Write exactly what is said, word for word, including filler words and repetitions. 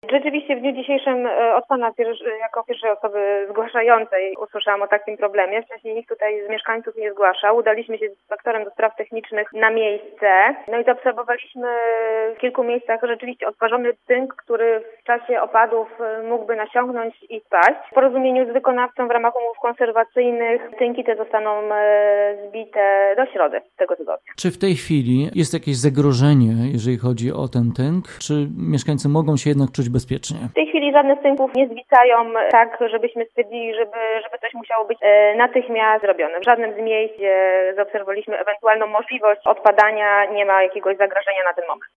Rzeczywiście w dniu dzisiejszym od pana pierwszy, jako pierwszej osoby zgłaszającej usłyszałam o takim problemie. Wcześniej nikt tutaj z mieszkańców nie zgłaszał. Udaliśmy się z inspektorem do spraw technicznych na miejsce. No i zaobserwowaliśmy w kilku miejscach rzeczywiście odparzony tynk, który w czasie opadów mógłby nasiągnąć i spaść. W porozumieniu z wykonawcą w ramach umów konserwacyjnych tynki te zostaną zbite do środy tego tygodnia. Czy w tej chwili jest jakieś zagrożenie, jeżeli chodzi o ten tynk? Czy mieszkańcy mogą się jednak czuć bezpiecznie? W tej chwili żadne z tynków nie zwisają tak, żebyśmy stwierdzili, żeby, żeby coś musiało być e, natychmiast zrobione. W żadnym z miejsc, gdzie zaobserwowaliśmy ewentualną możliwość odpadania, nie ma jakiegoś zagrożenia na ten moment.